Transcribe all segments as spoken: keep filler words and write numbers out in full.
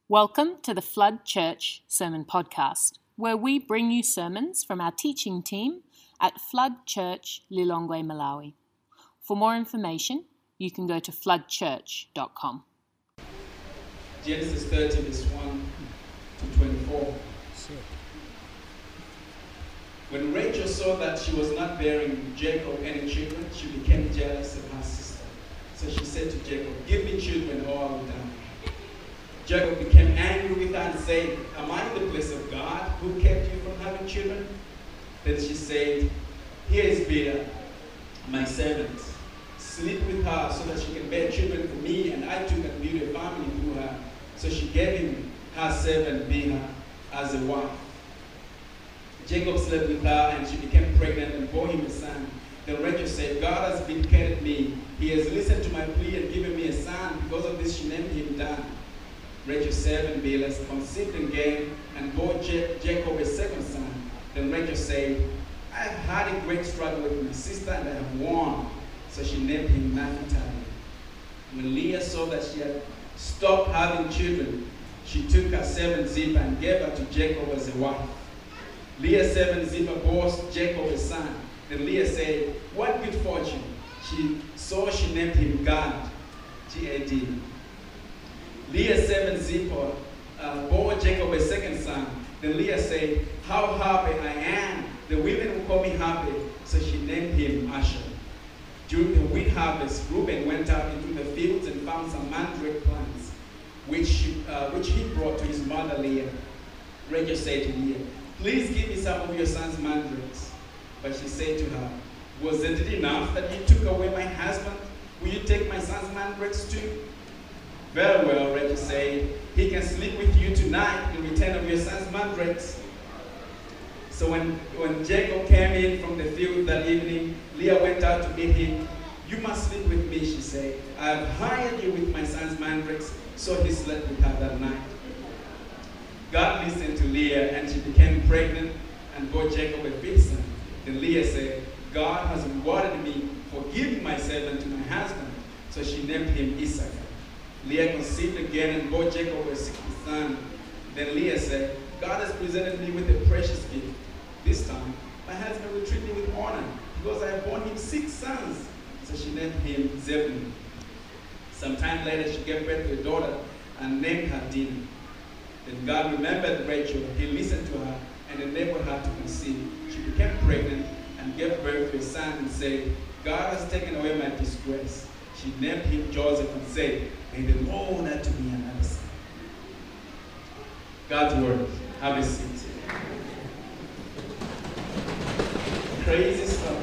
Welcome to the Flood Church Sermon Podcast, where we bring you sermons from our teaching team at Flood Church Lilongwe, Malawi. For more information, you can go to flood church dot com. Genesis thirty, verse one to twenty-four. When Rachel saw that she was not bearing Jacob any children, she became jealous of her sister. So she said to Jacob, "Give me children or I will die." Jacob became angry with her and said, "Am I the place of God who kept you from having children?" Then she said, "Here is Bilhah, my servant. Sleep with her so that she can bear children for me, and I too can build a family through her." So she gave him her servant Bilhah as a wife. Jacob slept with her, and she became pregnant and bore him a son. Then Rachel said, "God has vindicated me. He has listened to my plea and given me a son." Because of this, she named him Dan. Rachel's servant Bilhah conceived again and bore J- Jacob a second son. Then Rachel said, "I have had a great struggle with my sister and I have won." So she named him Naphtali. When Leah saw that she had stopped having children, she took her servant Zilpah and gave her to Jacob as a wife. Leah's servant Zilpah bore Jacob a son. Then Leah said, "What good fortune." She so she named him Gad, G A D. Leah's servant Zilpah uh, bore Jacob a second son. Then Leah said, "How happy I am. The women will call me happy." So she named him Asher. During the wheat harvest, Reuben went out into the fields and found some mandrake plants, which, she, uh, which he brought to his mother Leah. Rachel said to Leah, "Please give me some of your son's mandrakes." But she said to her, "Wasn't it enough that you took away my husband? Will you take my son's mandrakes too?" "Very well," Rachel said, "he can sleep with you tonight in return of your son's mandrakes." So when, when Jacob came in from the field that evening, Leah went out to meet him. "You must sleep with me," she said. "I have hired you with my son's mandrakes." So he slept with her that night. God listened to Leah, and she became pregnant and bore Jacob a fifth son. Then Leah said, "God has rewarded me for giving my servant to my husband." So she named him Issachar. Leah conceived again and bore Jacob a sixth son. Then Leah said, "God has presented me with a precious gift. This time, my husband will treat me with honor, because I have borne him six sons." So she named him Zebulun. Some time later, she gave birth to a daughter and named her Dinah. Then God remembered Rachel. He listened to her and enabled her to conceive. She became pregnant and gave birth to a son and said, "God has taken away my disgrace." She named him Joseph and said, "May the Lord add to me another son." God's word. Have a seat. Crazy stuff.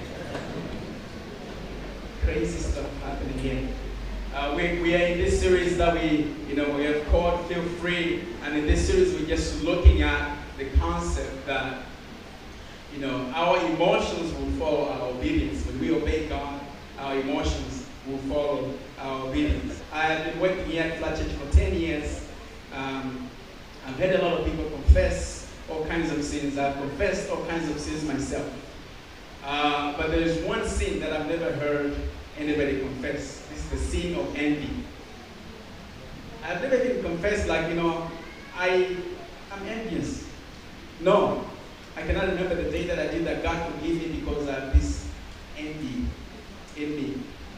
Crazy stuff happening here. Uh, we, we are in this series that we, you know, we have called Feel Free. And in this series, we're just looking at the concept that, you know, our emotions will follow our obedience. When we obey God, our emotions will follow our obedience. I have been working here at Flood Church for ten years. Um, I've heard a lot of people confess all kinds of sins. I've confessed all kinds of sins myself. Uh, but there's one sin that I've never heard anybody confess. This is the sin of envy. I've never even confessed, like, you know, I am envious. No, I cannot remember the day that I did that. God forgive me because I have this envy in me.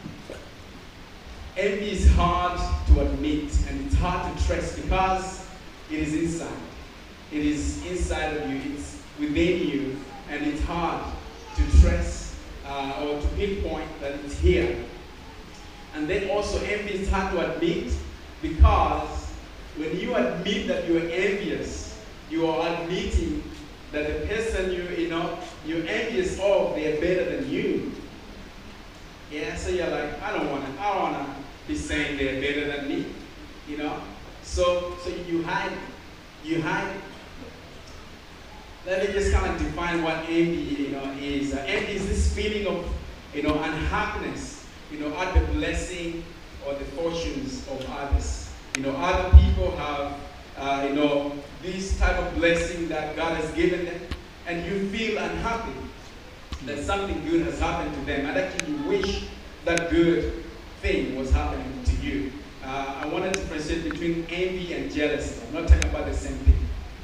Envy is hard to admit, and it's hard to trace because it is inside. It is inside of you. It's within you, and it's hard to trace uh, or to pinpoint that it's here. And then also envy is hard to admit because when you admit that you are envious, you are admitting that the person you you know you're envious of, they are better than you. Yeah, so you're like, I don't wanna, I don't wanna be saying they're better than me, you know. So so you hide, you hide. Let me just kind of define what envy, you know, is. Uh, envy is this feeling of, you know, unhappiness, you know, at the blessing or the fortunes of others. You know, other people have, uh, you know, this type of blessing that God has given them, and you feel unhappy that something good has happened to them, and actually you wish that good thing was happening to you. uh, I want to differentiate between envy and jealousy. I'm not talking about the same thing.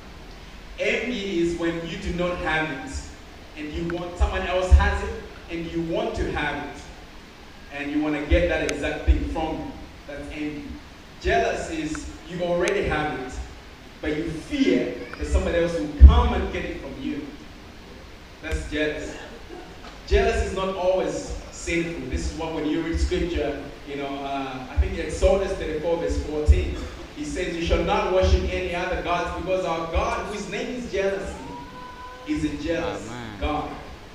Envy is when you do not have it, and you want someone else has it, and you want to have it, and you want to get that exact thing from them. That's envy. Jealous is you already have it, but you fear that somebody else will come and get it from you. That's jealous. Jealous is not always sinful. This is what when you read scripture, you know, uh, I think Exodus thirty-four verse fourteen, he says, you shall not worship any other gods because our God, whose name is jealousy, is a jealous oh, God.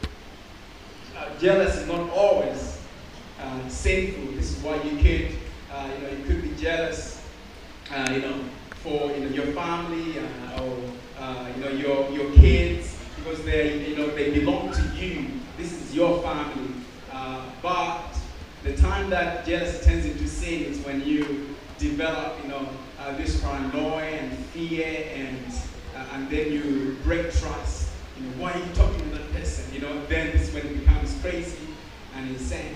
Uh, jealous is not always uh, sinful. This is why you could, uh, you know, you could be jealous, uh, you know, for you know your family uh, or uh, you know your your kids because they you know they belong to you. This is your family. Uh, but the time that jealousy turns into sin is when you develop you know uh, this paranoia and fear and uh, and then you break trust. You know, why are you talking to that person? You know, then this is when it becomes crazy and insane.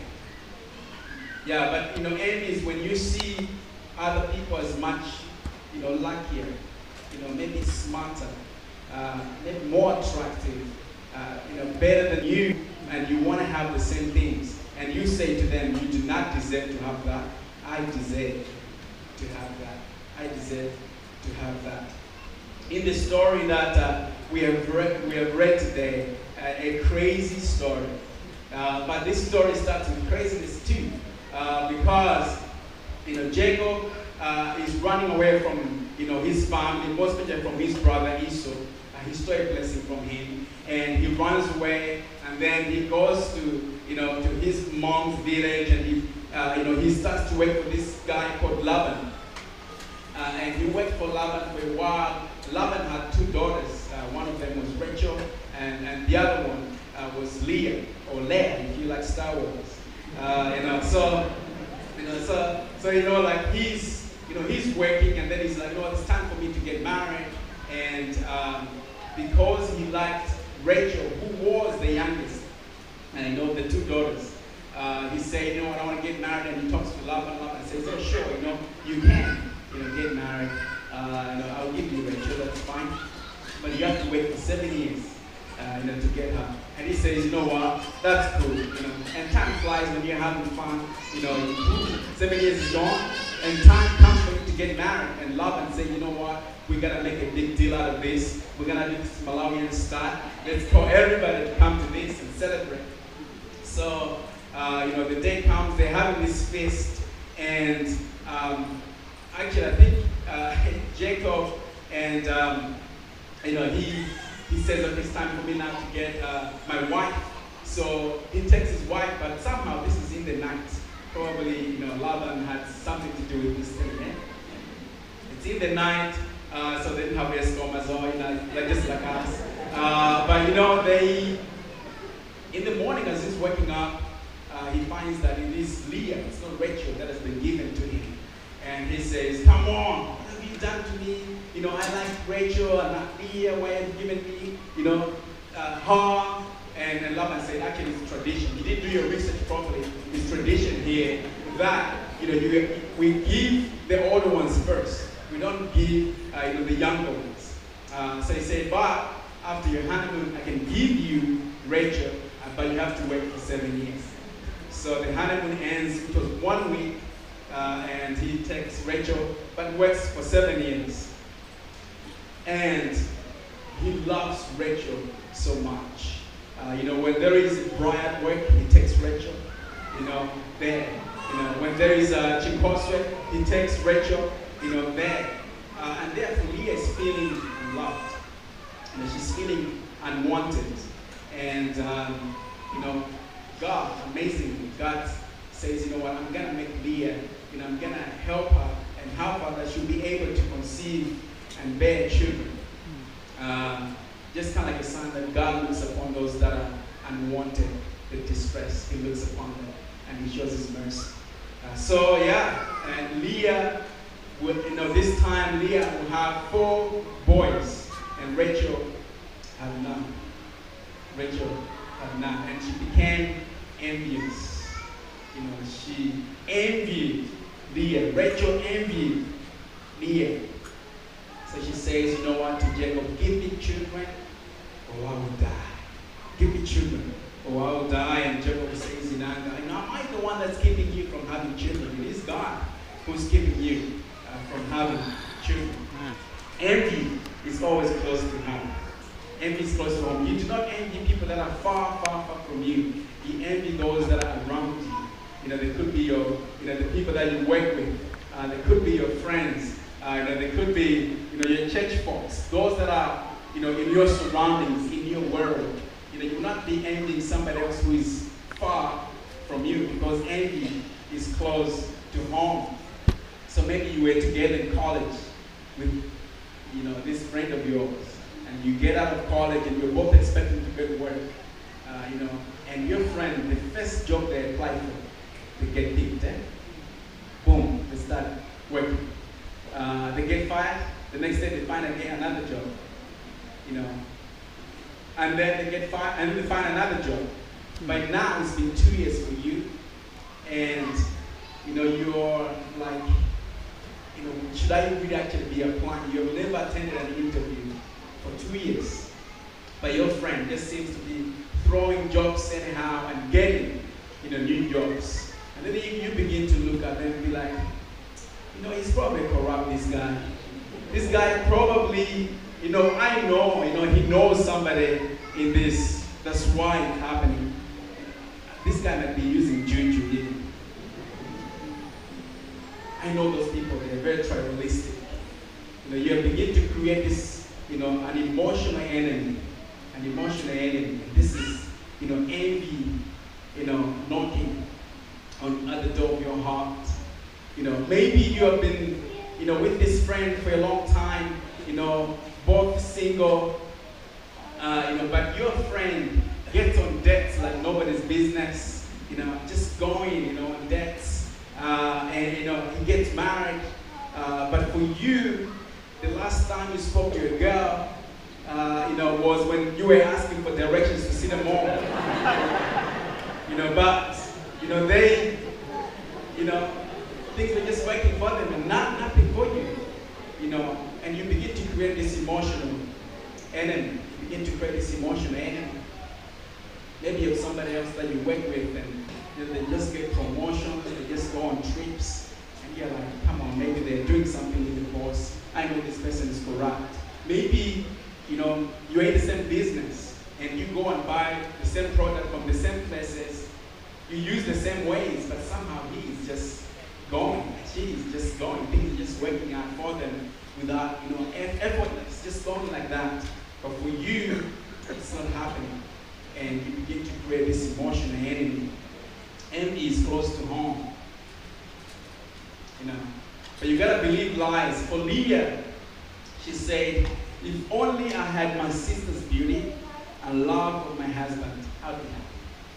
Yeah, but you know, envy is when you see other people as much, you know, luckier, you know, maybe smarter, uh, maybe more attractive, uh, you know, better than you, and you want to have the same things. And you say to them, you do not deserve to have that. I deserve to have that. I deserve to have that. In the story that uh, we have read, we have read today, uh, a crazy story. Uh, but this story starts with craziness too, uh, because you know Jacob uh, is running away from you know his family, most especially from his brother Esau. Uh, he stole a blessing from him, and he runs away, and then he goes to you know to his mom's village, and he uh, you know he starts to work for this guy called Laban, uh, and he worked for Laban for a while. Laban had two daughters. Uh, one of them was Rachel, and, and the other one uh, was Leah, or Leah, if you like Star Wars. Uh, you know, so you know, so so you know, like he's you know he's working, and then he's like, no, it's time for me to get married, and um, because he liked Rachel, who was the youngest, and you know the two daughters, uh, he said, you know what, I want to get married, and he talks to Laban, and Laban says, oh sure, you know, you can, you know, get married. Uh, you know, I'll give you Rachel, that's fine. But you have to wait for seven years uh, you know, to get her. And he says, you know what, that's cool. You know, and time flies when you're having fun. You know, seven years is gone, and time comes for you to get married. And Laban said, you know what, we gotta make a big deal out of this. We're gonna do this Malawian style. Let's call everybody to come to this and celebrate. So, uh, you know, the day comes, they're having this feast, and um, actually, I think uh, Jacob and um, you know he he says, okay, it's time for me now to get uh, my wife. So he takes his wife, but somehow this is in the night. Probably you know Laban had something to do with this thing. Eh? It's in the night, uh, so they didn't have Eskom as well, you know, like just like us. Uh, but you know they in the morning as he's waking up, uh, he finds that it is Leah, it's not Rachel, that has been given to him. And he says, come on, what have you done to me? You know, I like Rachel and not Leah. Why have you given me, you know, uh, her? And, and Laban said, actually, it's tradition. You didn't do your research properly. It's tradition here that, you know, you, we give the older ones first. We don't give, uh, you know, the younger ones. Uh, so he said, but after your honeymoon, I can give you Rachel, uh, but you have to wait for seven years. So the honeymoon ends, it was one week. Uh, and he takes Rachel, but works for seven years. And he loves Rachel so much. Uh, you know, when there is a bride work, he takes Rachel. You know, there. You know, when there is a Chikoswe, he takes Rachel. You know, there. Uh, and therefore, Leah is feeling loved. You know, she's feeling unwanted. And um, you know, God, amazingly, God says, you know what, I'm gonna make Leah. You know, I'm going to help her and help her that she'll be able to conceive and bear children. Uh, just kind of like a sign that God looks upon those that are unwanted, the distress. He looks upon them and he shows his mercy. Uh, so yeah, and Leah, will, you know, this time Leah will have four boys and Rachel had none. Rachel had none. And she became envious. You know, she envied Leah. Rachel envied Leah. So she says, you know what, to Jacob, give me children or I will die. Give me children or I will die. And Jacob says in anger, you know, am I the one that's keeping you from having children? It is God who's keeping you uh, from having children. Envy is always close to home. Envy is close to home. You do not envy people that are far, far, far from you. You envy those that are around you. You know, they could be your, you know, the people that you work with. Uh, they could be your friends. Uh, you know, they could be, you know, your church folks. Those that are, you know, in your surroundings, in your world. You know, you'll not be envying somebody else who is far from you, because envy is close to home. So maybe you were together in college with, you know, this friend of yours, and you get out of college and you're both expecting to get work, uh, you know, and your friend, the first job they apply for, they get picked, eh? Boom, they start working. Uh, they get fired, the next day they find again another job, you know, and then they get fired, and then they find another job. By now, it's been two years for you, and, you know, you're like, you know, should I really actually be applying? You've never attended an interview for two years. But your friend just seems to be throwing jobs anyhow and getting, you know, new jobs. And then you, you begin to look at them and be like, you know, he's probably corrupt, this guy. This guy probably, you know, I know, you know, he knows somebody in this. That's why it's happening. This guy might be using juju here. I know those people, they're very tribalistic. You know, you begin to create this, you know, an emotional enemy. An emotional enemy. And this is, you know, envy, you know, knocking on at the door of your heart. You know, maybe you have been, you know, with this friend for a long time, you know, both single, uh, you know, but your friend gets on debts like nobody's business, you know, just going, you know, on debts. Uh, and, you know, he gets married. Uh, but for you, the last time you spoke to a girl, uh, you know, was when you were asking for directions to see the mall. You know, but, you know, they, you know, things were just working for them and not nothing for you. You know, and you begin to create this emotional enemy. You begin to create this emotional enemy. Maybe you have somebody else that you work with and you know, they just get promotions, they just go on trips, and you're like, come on, maybe they're doing something with the boss. I know this person is corrupt. Maybe, you know, you're in the same business and you go and buy the same product from the same places. You use the same ways, but somehow he is just going. She is just going. Things are just working out for them without, you know, effortless, just going like that. But for you, it's not happening. And you begin to create this emotional enemy. Envy is close to home. You know. But you gotta believe lies. For Leah, she said, if only I had my sister's beauty and love of my husband, I'd be happy.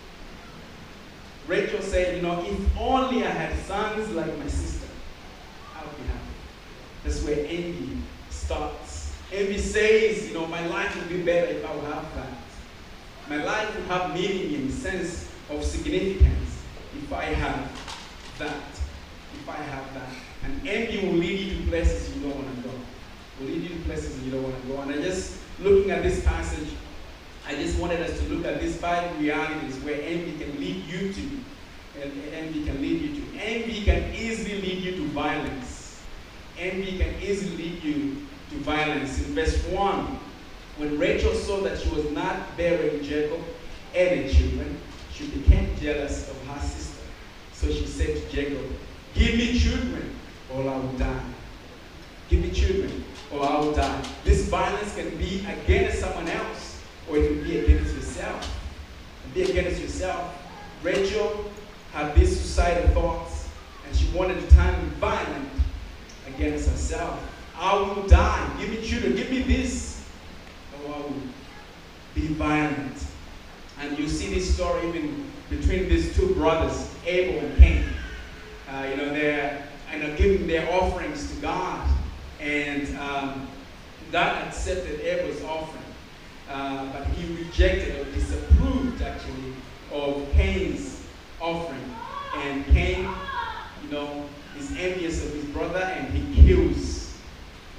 Rachel said, you know, if only I had sons like my sister, I would be happy. That's where envy starts. Envy says, you know, my life would be better if I would have that. My life would have meaning in the sense of significance if I have that. If I have that. And envy will lead you to places you don't want to go. Will lead you to places you don't want to go. And I just, looking at this passage, I just wanted us to look at these five realities where envy can lead you to. And envy can lead you to. Envy can easily lead you to violence. Envy can easily lead you to violence. In verse one, when Rachel saw that she was not bearing Jacob any children, she became jealous of her sister. So she said to Jacob, give me children or I will die. Give me children or I will die. This violence can be against someone else or it can be against yourself. It can be against yourself. Rachel had these suicidal thoughts and she wanted to turn violent against herself. I will die. Give me children. Give me this. Or I will be violent. And you see this story even between these two brothers, Abel and Cain. Uh, you know, they're you know, giving their offerings to God. And um, God accepted Abel's offering. Uh, but he rejected or disapproved, actually, of Cain's offering. And Cain, you know, is envious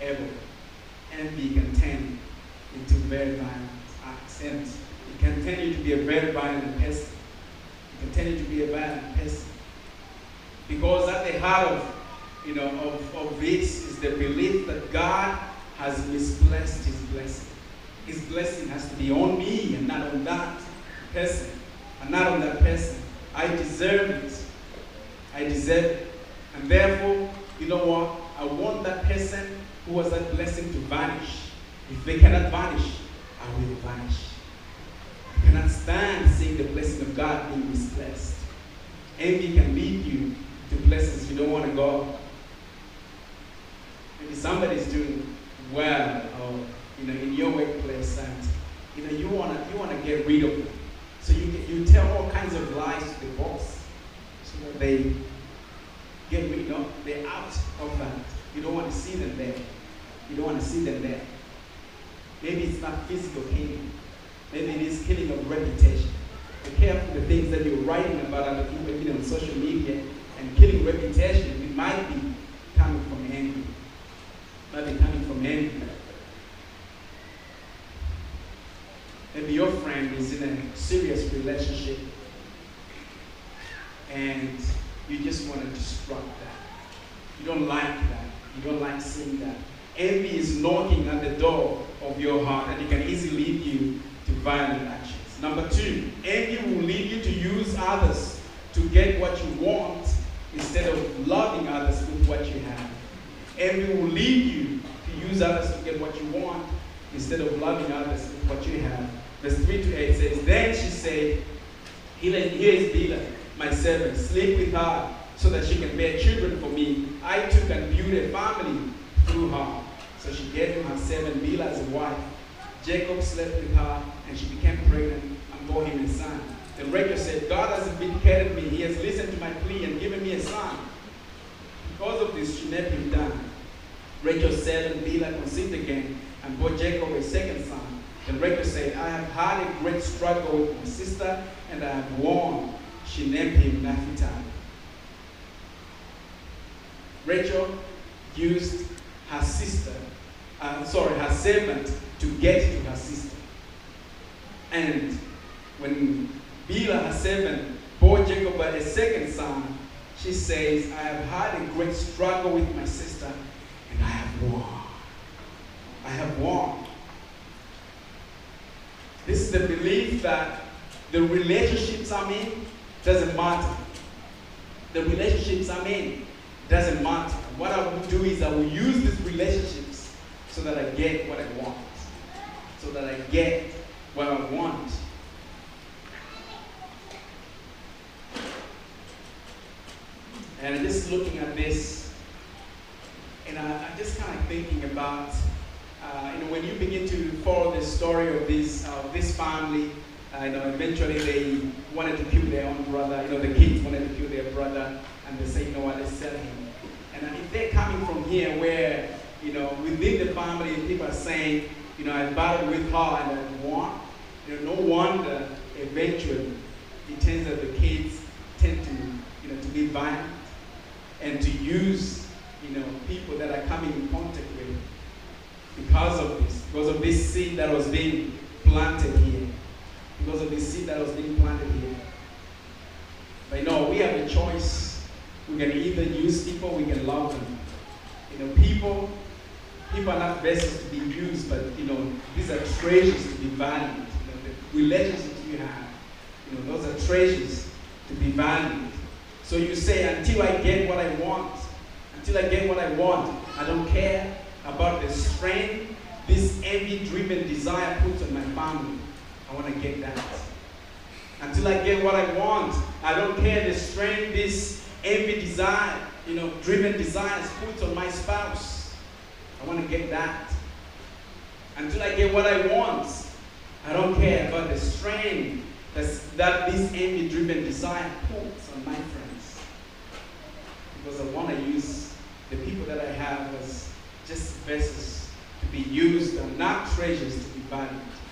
able. Envy can turn into very violent acts. And it can turn you to be a very violent person. It can turn you to be a violent person. Because at the heart of, you know, of, of this is the belief that God has misplaced his blessing. His blessing has to be on me and not on that person. And not on that person. I deserve it. I deserve it. And therefore, you know what? I want that person who has that blessing to vanish. If they cannot vanish, I will vanish. I cannot stand seeing the blessing of God being misplaced. Envy can lead you to places you don't want to go. Maybe somebody's doing well, or you know, in your workplace, and you know you wanna you wanna get rid of them. So you you tell all kinds of lies to the boss, so that they get rid of, they're out of that. You don't want to see them there. You don't want to see them there. Maybe it's not physical killing. Maybe it is killing of reputation. Be careful the things that you're writing about other people, you know, on social media, and killing reputation. It might be coming from envy. It might be coming from envy. Maybe your friend is in a serious relationship, and you just want to disrupt that. You don't like that. You don't like seeing that. Envy is knocking at the door of your heart, and it can easily lead you to violent actions. Number two, envy will lead you to use others to get what you want instead of loving others with what you have. Envy will lead you to use others to get what you want instead of loving others with what you have. Verse three to eight says, Then she said, Here is Bilhah, my servant, sleep with her so that she can bear children for me. I took and built a family through her. So she gave him her servant Bilhah as a wife. Jacob slept with her, and she became pregnant and bore him a son. Then Rachel said, God has vindicated me. He has listened to my plea and given me a son. Because of this, she named him Dan. Rachel's servant Bilhah conceived again and bore Jacob a second son. Then Rachel said, I have had a great struggle with my sister, and I have won. She named him Naphtali. Rachel used her sister, uh, sorry, her servant to get to her sister. And when Bilhah, her servant, bore Jacob a second son, she says, I have had a great struggle with my sister, and I have won. I have won. This is the belief that the relationships I'm in doesn't matter. The relationships I'm in doesn't matter. What I will do is I will use these relationships so that I get what I want. So that I get what I want. And I'm just looking at this, and I, I'm just kind of thinking about, uh, you know, when you begin to follow the story of this, uh, this family, uh, you know, eventually they wanted to kill their own brother. You know, the kids wanted to kill their brother, and they say, you know what, let's sell him. And if they're coming from here where, you know, within the family, people are saying, you know, I battled with her and I won, you know, no wonder eventually it turns out the kids tend to, you know, to be violent and to use, you know, people that are coming in contact with because of this, because of this seed that was being planted here, because of this seed that was being planted here. But you know, we have a choice. We can either use people, we can love them. You know, people, people are not vessels to be used, but you know, these are treasures to be valued. You know, the relationships you have, you know, those are treasures to be valued. So you say, until I get what I want, until I get what I want, I don't care about the strain this envy-driven desire puts on my family. I want to get that. Until I get what I want, I don't care the strain this envy desire, you know, driven desires puts on my spouse. I want to get that. Until I get what I want, I don't care about the strain that's, that this envy-driven desire puts on my friends. Because I want to use the people that I have as just vessels to be used and not treasures to be valued.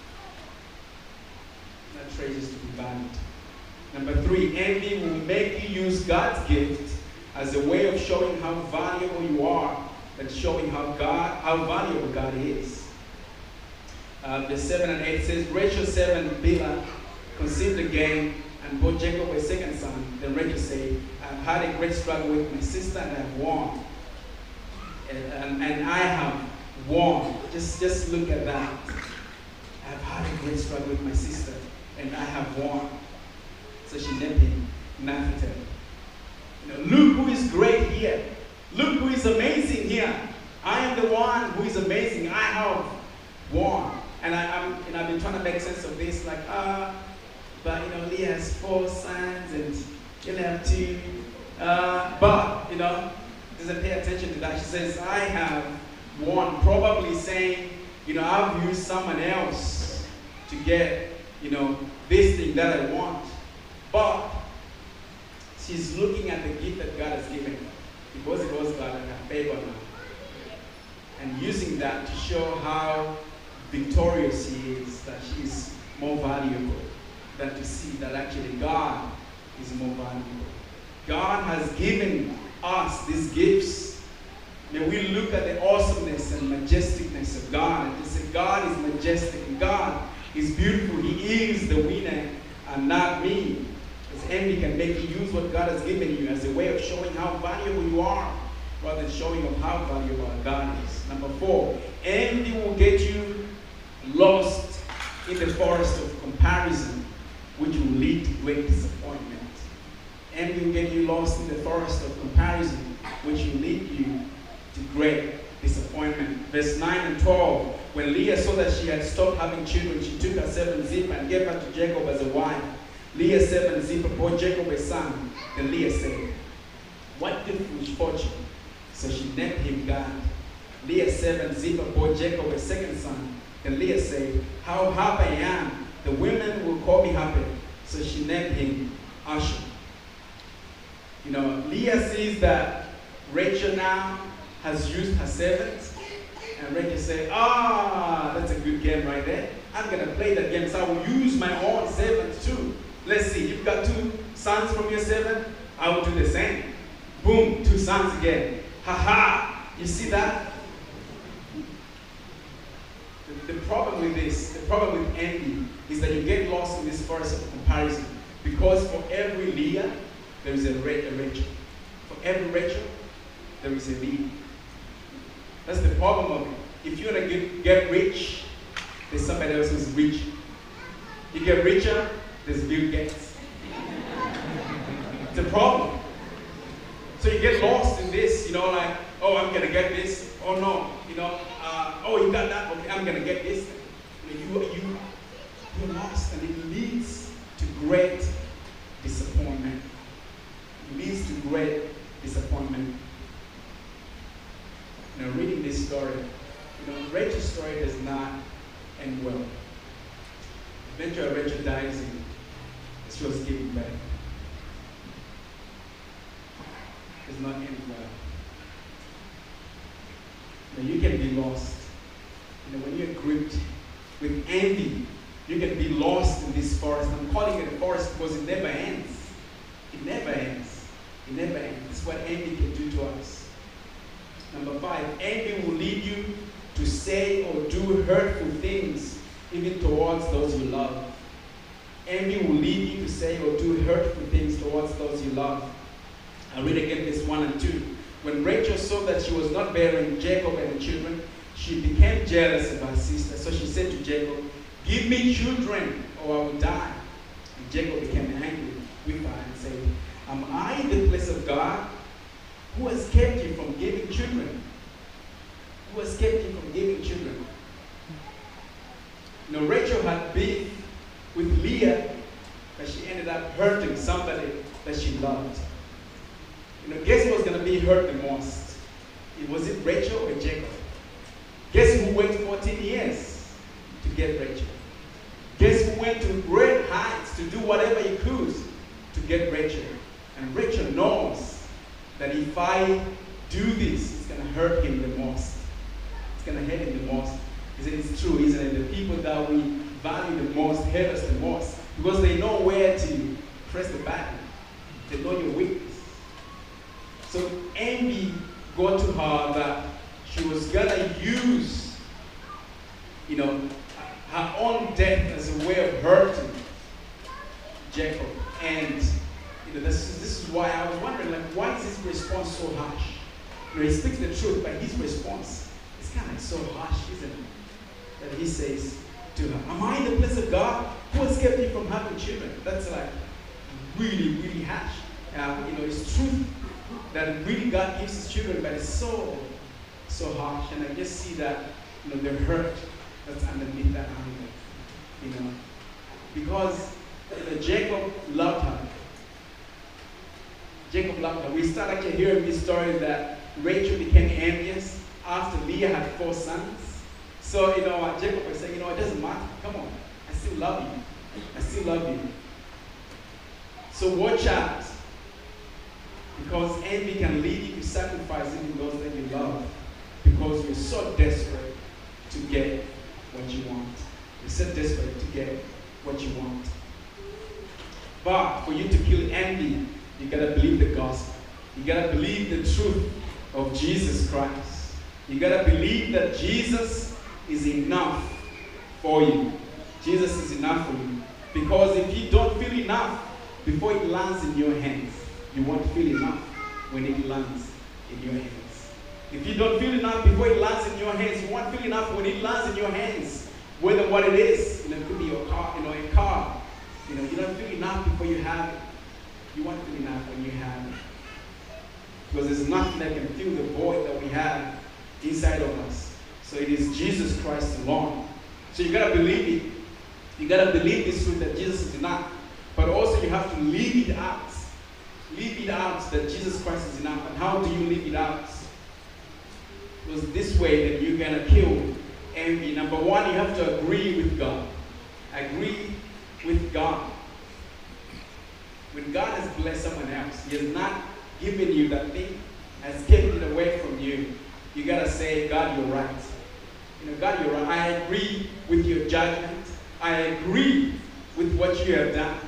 Not treasures to be valued. Number three, envy will make you use God's gift as a way of showing how valuable you are but showing how God, how valuable God is. Uh, the seven and eight says, Rachel seven, Bilhah conceived again and bore Jacob a second son. Then Rachel said, I've had a great struggle with my sister and I've won. And, and, and I have won. Just, just look at that. I've had a great struggle with my sister and I have won. So she named him Naphtali. You know, look who is great here. Look who is amazing here. I am the one who is amazing. I have won. And I, I'm, you know, I've been trying to make sense of this, like, ah, uh, but you know, Leah has four sons and you'll have two. Uh, but, you know, doesn't pay attention to that. She says, I have won. Probably saying, you know, I've used someone else to get, you know, this thing that I want. But she's looking at the gift that God has given her. Because it was God in her favor now. And using that to show how victorious she is, that she is more valuable than to see that actually God is more valuable. God has given us these gifts. May we look at the awesomeness and majesticness of God and just say, God is majestic and God is beautiful. He is the winner and not me. Because envy can make you use what God has given you as a way of showing how valuable you are rather than showing of how valuable God is. Number four, envy will get you lost in the forest of comparison, which will lead to great disappointment. Envy will get you lost in the forest of comparison, which will lead you to great disappointment. Verse nine and twelve, when Leah saw that she had stopped having children, she took her servant Zilpah and gave her to Jacob as a wife. Leah's servant Zilpah bore Jacob a son. Then Leah said, what good foolish fortune? So she named him Gad. Leah's servant Zilpah bore Jacob a second son. Then Leah said, how happy I am. The women will call me happy. So she named him Asher. You know, Leah sees that Rachel now has used her servants. And Rachel said, ah, that's a good game right there. I'm going to play that game, so I will use my own servants too. Let's see, you've got two sons from your servant. I will do the same. Boom, two sons again. Ha ha. You see that? The, the problem with this, the problem with envy, is that you get lost in this forest of comparison. Because for every Leah, there is a Rachel. For every Rachel, there is a Leah. That's the problem of it. If you want to get, get rich, there's somebody else who's rich. You get richer, there's Bill Gates. It's a problem. So you get lost in this, you know, like, oh, I'm going to get this. Oh, no, you know, uh, oh, you got that. Okay, I'm going to get this. You, you, you're lost, and it leads to great disappointment. It leads to great disappointment. You know, reading this story, you know, Rachel's story does not end well. Eventually, Rachel dies and she was giving back. Does not end well. You know, you can be lost. You know, when you're gripped with envy, you can be lost in this forest. I'm calling it a forest because it never ends. It never ends. It never ends. This is what envy can do to us. Number five, envy will lead you to say or do hurtful things even towards those you love. Envy will lead you to say or do hurtful things towards those you love. I'll read again this one and two. When Rachel saw that she was not bearing Jacob any children, she became jealous of her sister. So she said to Jacob, give me children or I will die. And Jacob became angry with her and said, am I in the place of God? Who has kept you from giving children? Who has kept you from giving children? You know, Rachel had beef with Leah, but she ended up hurting somebody that she loved. You know, guess who was going to be hurt the most? It was it Rachel or Jacob? Guess who went fourteen years to get Rachel? Guess who went to great heights to do whatever he could to get Rachel? And Rachel knows that if I do this, it's going to hurt him the most. It's going to hurt him the most. Isn't it true, isn't it? The people that we value the most hate us the most because they know where to press the button. They know your weakness. So envy got to her that she was gonna use, you know, her own death as a way of hurting Jacob. And you know, this is, this is why I was wondering, like, why is his response so harsh? You know, he speaks the truth, but his response is kind of like so harsh, isn't it? That he says to her, am I in the place of God who has kept me from having children? That's like really, really harsh. Uh, you know, it's truth that really God gives his children, but it's so, so harsh. And I just see that, you know, the hurt that's underneath that anger, you know. Because you know, Jacob loved her. Jacob loved her. We start actually hearing this story that Rachel became envious after Leah had four sons. So, you know, Jacob was saying, you know, it doesn't matter. Come on. I still love you. I still love you. So watch out. Because envy can lead you to sacrifice even those that you love. Because you're so desperate to get what you want. You're so desperate to get what you want. But for you to kill envy, you gotta believe the gospel. You gotta believe the truth of Jesus Christ. You gotta believe that Jesus is enough for you. Jesus is enough for you. Because if you don't feel enough before it lands in your hands, you won't feel enough when it lands in your hands. If you don't feel enough before it lands in your hands, you won't feel enough when it lands in your hands. Whether what it is, you know, it could be your car, you know, a car. You know, you don't feel enough before you have it. You won't feel enough when you have it. Because there's nothing that can fill the void that we have inside of us. So it is Jesus Christ alone. So you gotta believe it. You gotta believe this truth that Jesus is enough. But also you have to live it out. Live it out that Jesus Christ is enough. And how do you live it out? Because this way that you're gonna kill envy. Number one, you have to agree with God. Agree with God. When God has blessed someone else, He has not given you that thing, has taken it away from you. You gotta say, God, you're right. You know, God, you're right. I agree with your judgment. I agree with what you have done.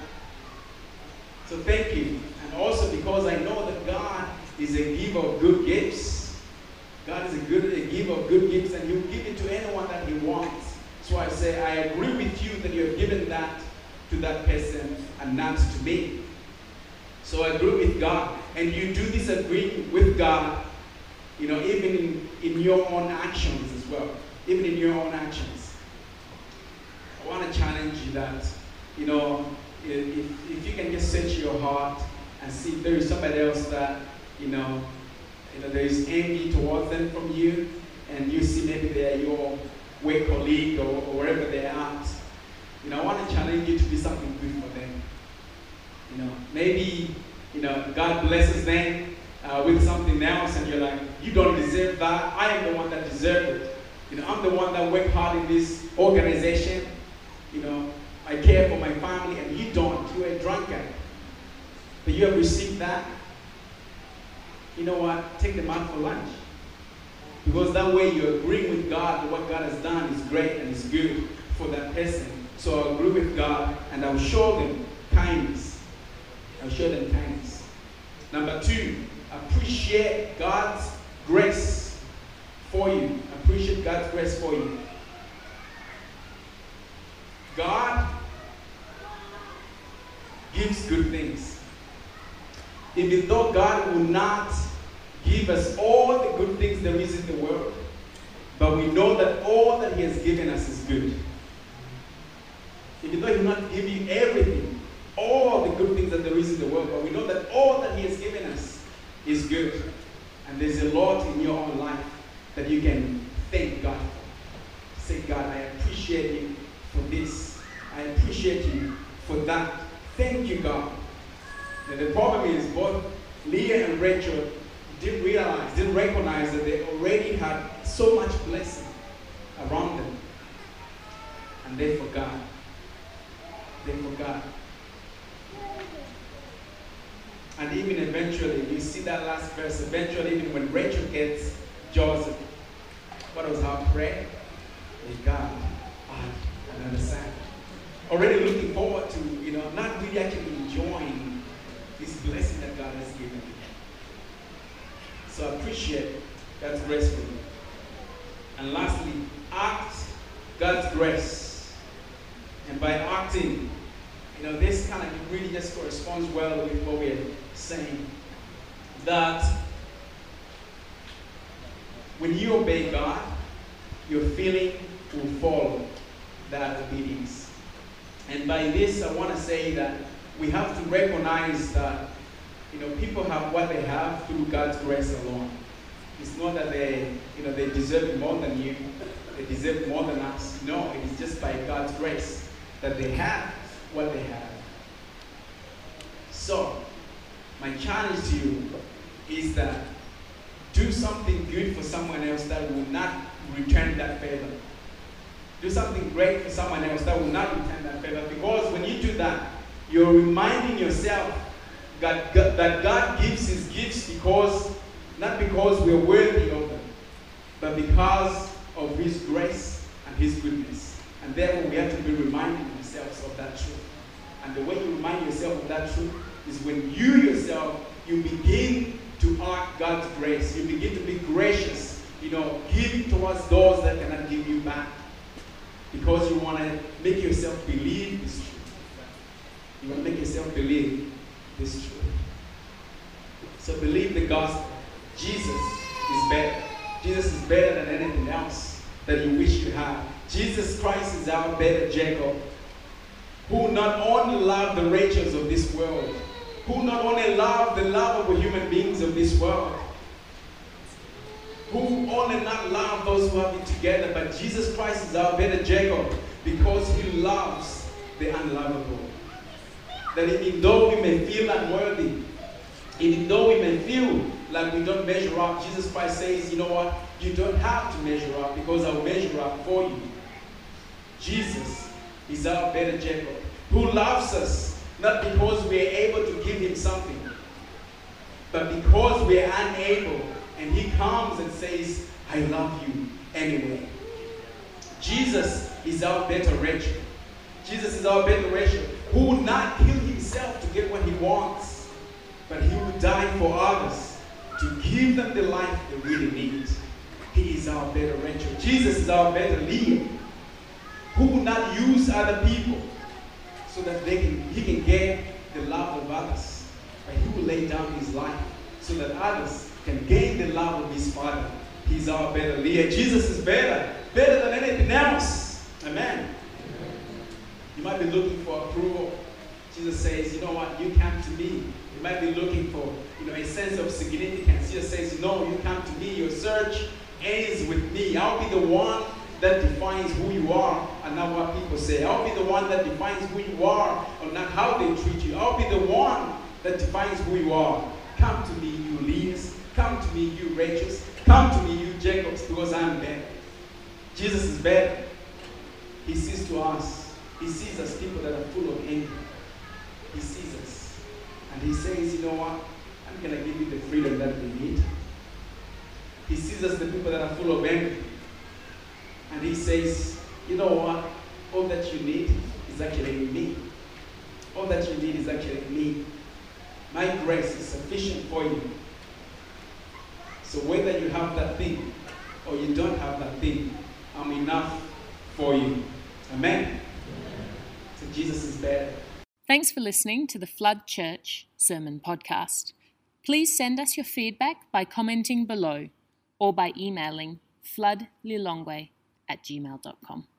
So thank you. And also because I know that God is a giver of good gifts. God is a good a giver of good gifts, and He'll give it to anyone that He wants. So I say, I agree with you that you have given that to that person and not to me. So I agree with God. And you do this agreeing with God, you know, even in, in your own actions as well. Even in your own actions. I want to challenge you that, you know, if, if you can just search your heart and see if there is somebody else that, you know, you know, there is envy towards them from you, and you see maybe they're your work colleague or, or wherever they're at. You know, I want to challenge you to do something good for them. You know, maybe, you know, God blesses them uh, with something else, and you're like, you don't deserve that. I am the one that deserves it. You know, I'm the one that worked hard in this organization. You know, I care for my family, and you don't. You're a drunkard. But you have received that. You know what? Take them out for lunch. Because that way you're agreeing with God that what God has done is great and is good for that person. So I'll agree with God, and I'll show them kindness. I'll show them kindness. Number two, appreciate God's grace for you. Appreciate God's grace for you. God gives good things. Even though God will not give us all the good things there is in the world, but we know that all that He has given us is good. Even though He will not give you everything, all the good things that there is in the world, but we know that all that He has given us is good. And there's a lot in your own life that you can thank God for. Say, God, I appreciate you for this. I appreciate you for that. Thank you, God. And the problem is both Leah and Rachel didn't realize, didn't recognize that they already had so much blessing around them. And they forgot. They forgot. And even eventually, you see that last verse, eventually even when Rachel gets Joseph, what was her prayer? May God add another son. Already looking forward to, you know, not really actually enjoying this blessing that God has given you. So appreciate God's grace for you. And lastly, act God's grace. And by acting, you know, this kind of really just corresponds well with what we're saying. That when you obey God, your feeling will follow that obedience. And by this, I want to say that we have to recognize that, you know, people have what they have through God's grace alone. It's not that they, you know, they deserve more than you, they deserve more than us. No, it is just by God's grace that they have what they have. So, my challenge to you is that do something good for someone else that will not return that favor. Do something great for someone else that will not return that favor. Because when you do that, you're reminding yourself that God, that God gives His gifts because, not because we're worthy of them, but because of His grace and His goodness. And therefore we have to be reminding ourselves of that truth. And the way you remind yourself of that truth is when you yourself, you begin to act God's grace. You begin to be gracious, you know, giving towards those that cannot give you back. Because you want to make yourself believe this truth. You want to make yourself believe this truth. So believe the gospel. Jesus is better. Jesus is better than anything else that you wish you had. Jesus Christ is our better Jacob, who not only loved the Rachels of this world, who not only loved the lovable human beings of this world, who only not love those who have it together, but Jesus Christ is our better Jacob because He loves the unlovable. That even though we may feel unworthy, even though we may feel like we don't measure up, Jesus Christ says, you know what? You don't have to measure up because I'll measure up for you. Jesus is our better Jacob, who loves us, not because we are able to give Him something, but because we are unable, and He comes and says, I love you anyway. Jesus is our better Rachel. Jesus is our better Rachel, who will not kill Himself to get what He wants, but He will die for others to give them the life they really need. He is our better Rachel. Jesus is our better Leah, who will not use other people so that they can, He can get the love of others, but He will lay down His life so that others can gain the love of His Father. He's our better Leah. Jesus is better, better than anything else. Amen. You might be looking for approval. Jesus says, you know what, you come to me. You might be looking for, you know, a sense of significance. Jesus says, no, you come to me. Your search ends with me. I'll be the one that defines who you are and not what people say. I'll be the one that defines who you are and not how they treat you. I'll be the one that defines who you are. Come to me, you Leahs. Come to me, you Rachels. Come to me, you Jacobs, because I'm better. Jesus is better. He sees to us. He sees us people that are full of anger. He sees us. And He says, you know what? I'm going to give you the freedom that we need. He sees us, the people that are full of anger. And He says, you know what? All that you need is actually in me. All that you need is actually in me. My grace is sufficient for you. So whether you have that thing or you don't have that thing, I'm enough for you. Amen? So Jesus is better. Thanks for listening to the Flood Church Sermon Podcast. Please send us your feedback by commenting below or by emailing floodlilongwe at gmail dot com.